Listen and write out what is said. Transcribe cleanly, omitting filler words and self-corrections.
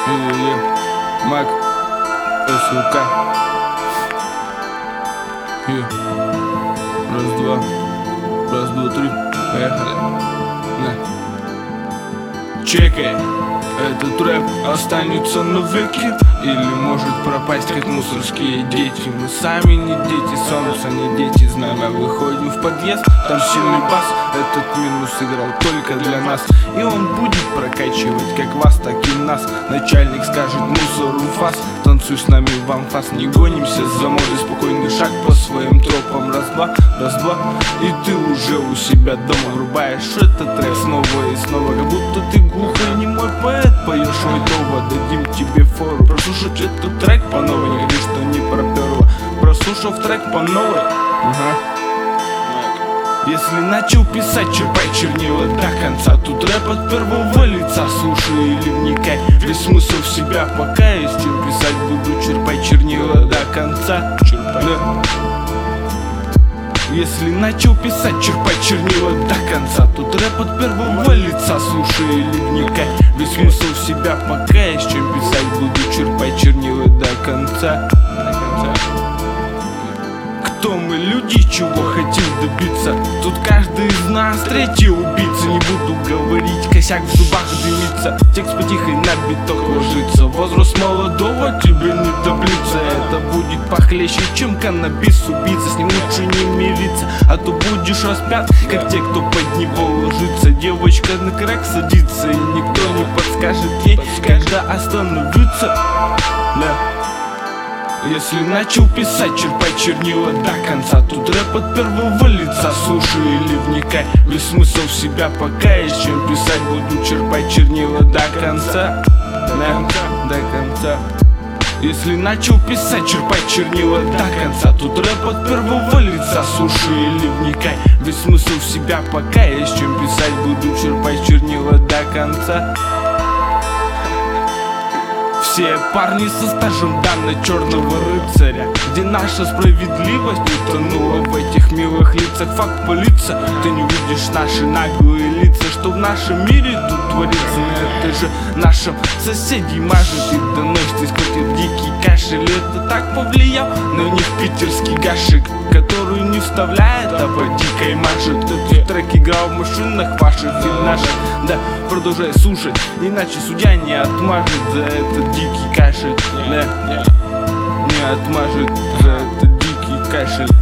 Мак, СУК. Раз, два, три, поехали. Чекай, этот рэп останется навеки, или может пропасть, как мусорские дети. Мы сами не дети, солнца не дети. Знаем, выходим в подъезд, там сильный бас. Этот минус играл только для нас, и он будет прокачивать как вас, так и нас. Начальник скажет мусору фас, танцуй с нами в анфас. Не гонимся за модой, спокойный шаг по своим тропам. Раз-два, и ты уже у себя дома врубаешь этот трек снова и снова, как будто ты глухой немой поэт. Поешь Войтова, дадим тебе фору. Прослушать этот трек по новой, не говори, что не проперло. Прослушав трек по новой, если начал писать, черпай чернила до конца. Тут рэп от первого лица, слушай или вникай. Весь смысл в себя, пока есть чем писать буду. Черпай чернила до конца. Если начал писать, черпай чернила до конца. Тут рэп от первого лица, слушай или вникай. Весь смысл в себя, пока есть чем писать буду. Черпай чернила до конца. Кто мы, люди, чего хотим добиться? Тут каждый из нас третий убийца. Не буду говорить, косяк в зубах дымится. Текст потихо на биток ложится. Возраст молодого тебе не таблица. Это будет похлеще, чем каннабис убийца. С ним лучше не мириться, а то будешь распят, как те, кто под него ложится. Девочка на крак садится, и никто не подскажет ей, когда остановиться. Если начал писать, черпай чернила до конца. Тут рэп от первого лица, слушай или вникай. Весь смысл в себя, пока есть чем писать буду. Черпай чернила до конца. До конца. Если начал писать, черпай чернила до конца. Тут рэп от первого лица, слушай или вникай. Весь смысл в себя, пока есть чем писать буду. Черпай чернила до конца. Все парни со стажем Дана черного рыцаря, где наша справедливость утонула в этих милых лицах. Факт пылится, ты не увидишь наши наглые лица. Что в нашем мире тут творится, это же нашим соседей мажет и доносит, исходит дикий кашель. Это так повлиял на них питерский гашик, который не вставляет, а по дикой мажет. Этот трек играл в машинах ваших и наших. Да, продолжай слушать, иначе судья не отмажет за этот дикий кашель. Не отмажет за этот дикий кашель.